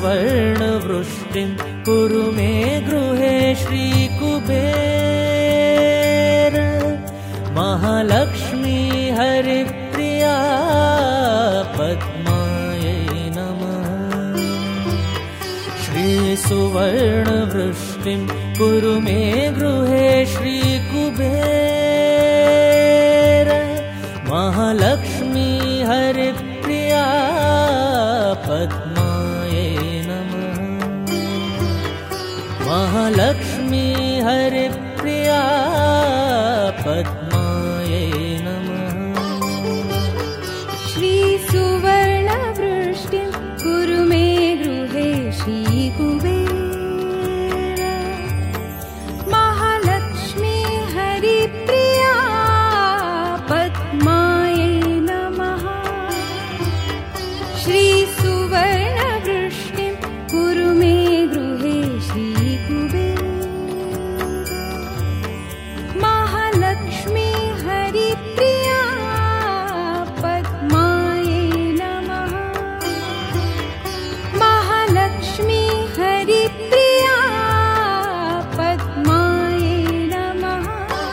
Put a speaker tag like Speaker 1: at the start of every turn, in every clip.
Speaker 1: सुवर्णवृष्टिं कुरु मे गृहे श्रीकुबेर महालक्ष्मी हरिप्रिया पद्मायै नमः। श्रीसुवर्णवृष्टिं कुरु मे गृहे श्रीकुबेर महालक्ष्मी हरिप्रिया पद्मायै नमः। महालक्ष्मी हरिप्रिया पद्मायै नमः।
Speaker 2: श्रीसुवर्णवृष्टिं कुरु मे गृहे श्रीकुबेर महालक्ष्मी हरिप्रिया पद्मायै नमः। श्रीसुवर्णवृष्टिं कुरु मे गृहे श्रीकुबेर महालक्ष्मी हरिप्रिया पद्मायै नमः। महालक्ष्मी हरिप्रिया पद्मायै नमः।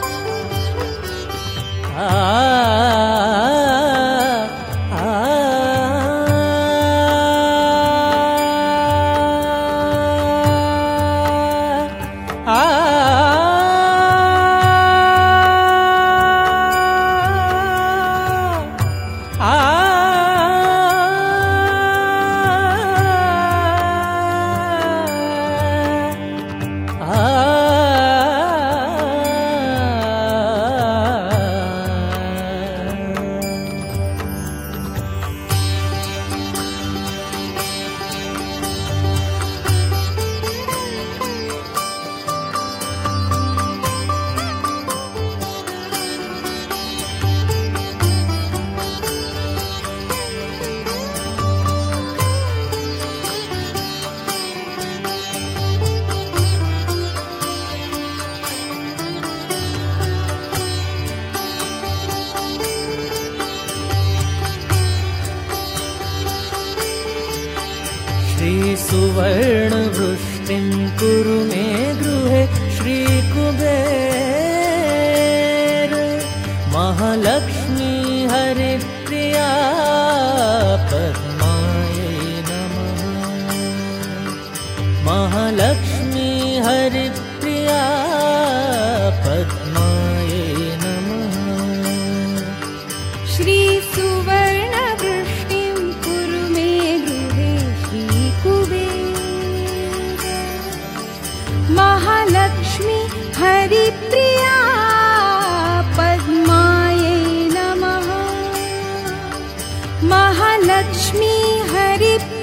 Speaker 1: श्रीसुवर्णवृष्टिं कुरु मे गृहे श्रीकुबेर महालक्ष्मी हरिप्रिया पद्मायै नमः। महालक्ष्मी हरिप्रिया पद्मायै नमः।
Speaker 2: श्रीसुवर्णवृष्टिं कुरु मे गृहे श्रीकुबेर महालक्ष्मी हरिप्रिया पद्मायै नमः। महालक्ष्मी हरिप्रिया